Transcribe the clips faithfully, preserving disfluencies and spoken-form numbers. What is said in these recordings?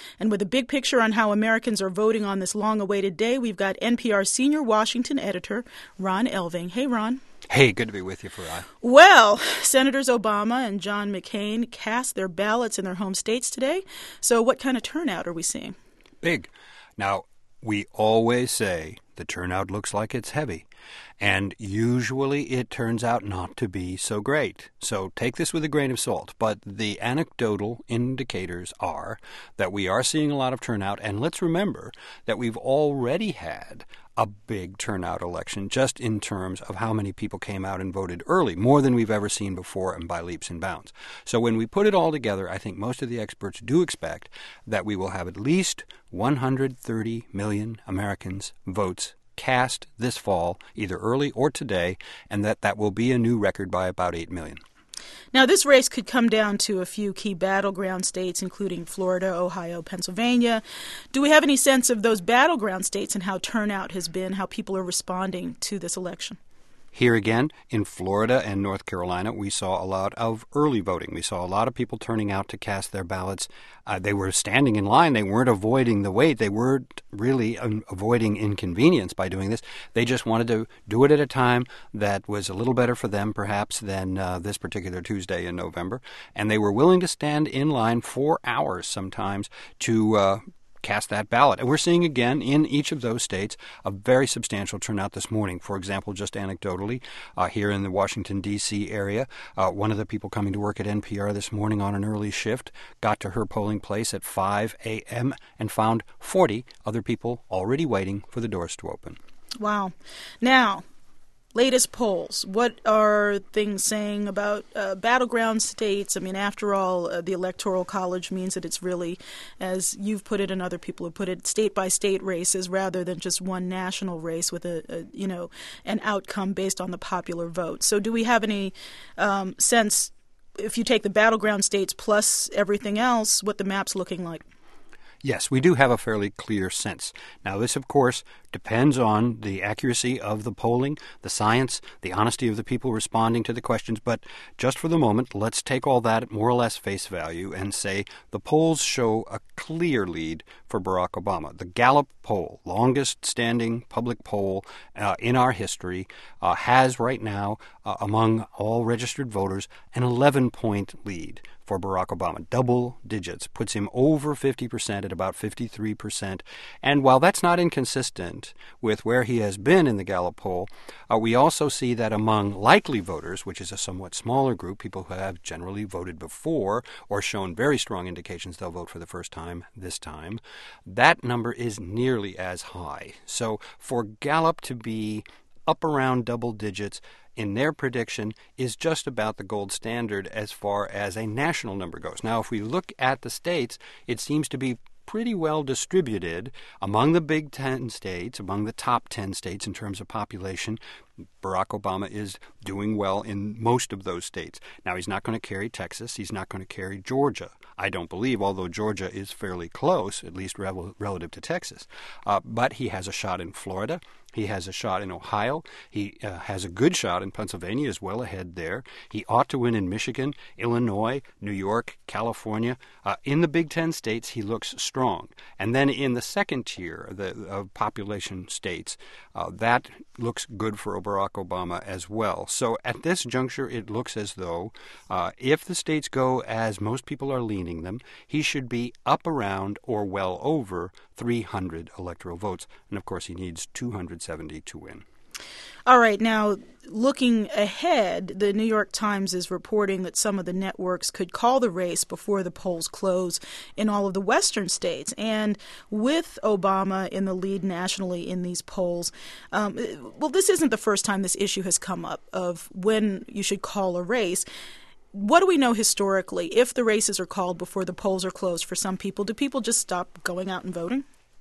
And with a big picture on how Americans are voting on this long-awaited day, we've got N P R senior Washington editor Ron Elving. Hey, Ron. Hey, good to be with you, Farai. Well, Senators Obama and John McCain cast their ballots in their home states today. So what kind of turnout are we seeing? Big. Now, we always say the turnout looks like it's heavy, and usually it turns out not to be so great. So take this with a grain of salt. But the anecdotal indicators are that we are seeing a lot of turnout, and let's remember that we've already had a big turnout election just in terms of how many people came out and voted early, more than we've ever seen before and by leaps and bounds. So when we put it all together, I think most of the experts do expect that we will have at least one hundred thirty million Americans votes cast this fall, either early or today, and that that will be a new record by about eight million. Now, this race could come down to a few key battleground states, including Florida, Ohio, Pennsylvania. Do we have any sense of those battleground states and how turnout has been, how people are responding to this election? Here again, in Florida and North Carolina, we saw a lot of early voting. We saw a lot of people turning out to cast their ballots. Uh, they were standing in line. They weren't avoiding the wait. They weren't really um, avoiding inconvenience by doing this. They just wanted to do it at a time that was a little better for them, perhaps, than uh, this particular Tuesday in November. And they were willing to stand in line for hours sometimes to uh cast that ballot. And we're seeing again in each of those states a very substantial turnout this morning. For example, just anecdotally, uh, here in the Washington, D C area, uh, one of the people coming to work at N P R this morning on an early shift got to her polling place at five a.m. and found forty other people already waiting for the doors to open. Wow. Now, latest polls. What are things saying about uh, battleground states? I mean, after all, uh, the Electoral College means that it's really, as you've put it and other people have put it, state-by-state races rather than just one national race with a, a you know, an outcome based on the popular vote. So do we have any um, sense, if you take the battleground states plus everything else, what the map's looking like? Yes, we do have a fairly clear sense. Now, this, of course, depends on the accuracy of the polling, the science, the honesty of the people responding to the questions. But just for the moment, let's take all that at more or less face value and say the polls show a clear lead for Barack Obama. The Gallup poll, longest standing public poll uh, in our history, uh, has right now, uh, among all registered voters, an eleven-point lead for Barack Obama. Double digits, puts him over fifty percent at about fifty-three percent. And while that's not inconsistent with where he has been in the Gallup poll, uh, we also see that among likely voters, which is a somewhat smaller group, people who have generally voted before or shown very strong indications they'll vote for the first time this time, that number is nearly as high. So for Gallup to be up around double digits in their prediction is just about the gold standard as far as a national number goes. Now, if we look at the states, it seems to be pretty well distributed among the big ten states, among the top ten states in terms of population. Barack Obama is doing well in most of those states. Now, he's not going to carry Texas. He's not going to carry Georgia, I don't believe, although Georgia is fairly close, at least rel- relative to Texas. Uh, but he has a shot in Florida. He has a shot in Ohio. He uh, has a good shot in Pennsylvania, is well ahead there. He ought to win in Michigan, Illinois, New York, California. Uh, in the Big Ten states, he looks strong. And then in the second tier the, of population states, uh, that looks good for Barack Obama as well. So at this juncture, it looks as though uh, if the states go as most people are leaning them, he should be up around or well over three hundred electoral votes. And of course, he needs two hundred seventy to win. All right. Now, looking ahead, the New York Times is reporting that some of the networks could call the race before the polls close in all of the western states. And with Obama in the lead nationally in these polls, um, well, this isn't the first time this issue has come up of when you should call a race. What do we know historically? If the races are called before the polls are closed for some people, do people just stop going out and voting?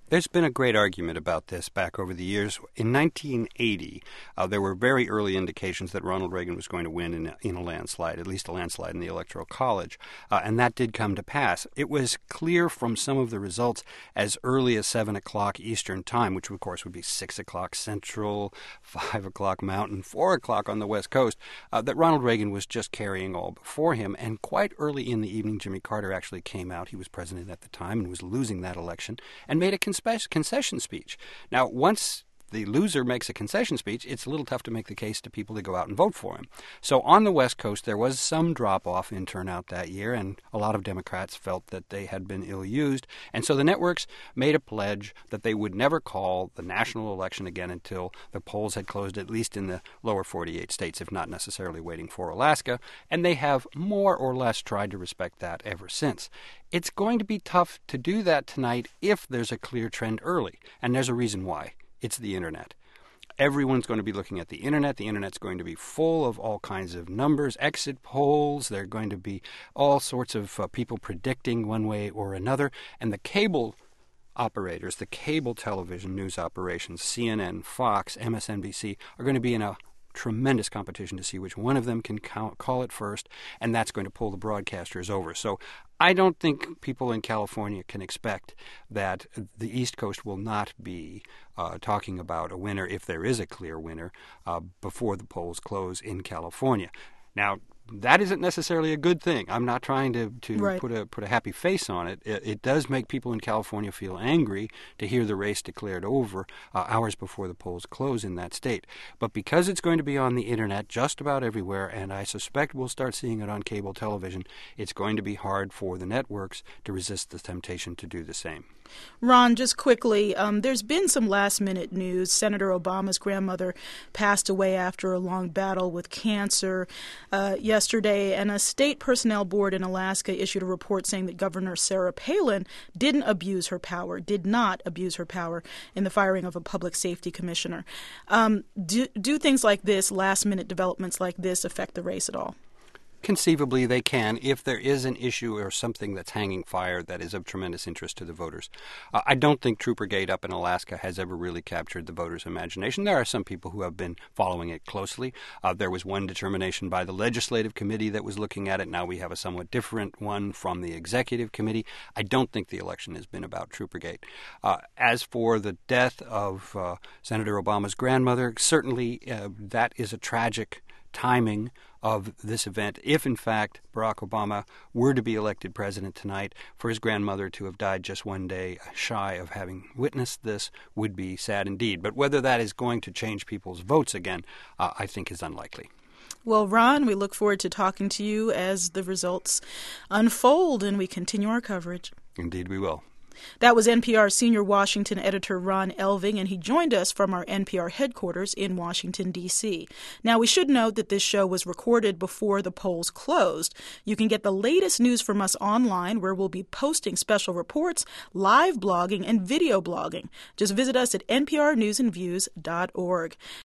There's been a great argument about this back over the years. In nineteen eighty, uh, there were very early indications that Ronald Reagan was going to win in a, in a landslide, at least a landslide in the Electoral College, uh, and that did come to pass. It was clear from some of the results as early as seven o'clock Eastern Time, which of course would be six o'clock Central, five o'clock Mountain, four o'clock on the West Coast, uh, that Ronald Reagan was just carrying all before him. And quite early in the evening, Jimmy Carter actually came out. He was president at the time and was losing that election, and made a cons- concession speech. Now, once the loser makes a concession speech, it's a little tough to make the case to people to go out and vote for him. So on the West Coast, there was some drop-off in turnout that year, and a lot of Democrats felt that they had been ill-used. And so the networks made a pledge that they would never call the national election again until the polls had closed, at least in the lower forty-eight states, if not necessarily waiting for Alaska. And they have more or less tried to respect that ever since. It's going to be tough to do that tonight if there's a clear trend early, and there's a reason why. It's the Internet. Everyone's going to be looking at the Internet. The Internet's going to be full of all kinds of numbers, exit polls. There are going to be all sorts of uh, people predicting one way or another. And the cable operators, the cable television news operations, C N N, Fox, M S N B C, are going to be in a tremendous competition to see which one of them can count, call it first, and that's going to pull the broadcasters over. So I don't think people in California can expect that the East Coast will not be uh, talking about a winner, if there is a clear winner, uh, before the polls close in California. Now, that isn't necessarily a good thing. I'm not trying to, to right. put a put a happy face on it. it. It does make people in California feel angry to hear the race declared over uh, hours before the polls close in that state. But because it's going to be on the Internet just about everywhere, and I suspect we'll start seeing it on cable television, it's going to be hard for the networks to resist the temptation to do the same. Ron, just quickly, um, there's been some last-minute news. Senator Obama's grandmother passed away after a long battle with cancer uh, yesterday, and a state personnel board in Alaska issued a report saying that Governor Sarah Palin didn't abuse her power, did not abuse her power in the firing of a public safety commissioner. Um, do, do things like this, last-minute developments like this, affect the race at all? Conceivably, they can, if there is an issue or something that's hanging fire that is of tremendous interest to the voters. Uh, I don't think Troopergate up in Alaska has ever really captured the voters' imagination. There are some people who have been following it closely. Uh, there was one determination by the legislative committee that was looking at it. Now we have a somewhat different one from the executive committee. I don't think the election has been about Troopergate. Uh, as for the death of uh, Senator Obama's grandmother, certainly uh, that is a tragic timing of this event. If, in fact, Barack Obama were to be elected president tonight, for his grandmother to have died just one day shy of having witnessed this would be sad indeed. But whether that is going to change people's votes again, uh, I think is unlikely. Well, Ron, we look forward to talking to you as the results unfold and we continue our coverage. Indeed we will. That was N P R senior Washington editor Ron Elving, and he joined us from our N P R headquarters in Washington, D C Now, we should note that this show was recorded before the polls closed. You can get the latest news from us online, where we'll be posting special reports, live blogging, and video blogging. Just visit us at N P R news and views dot org.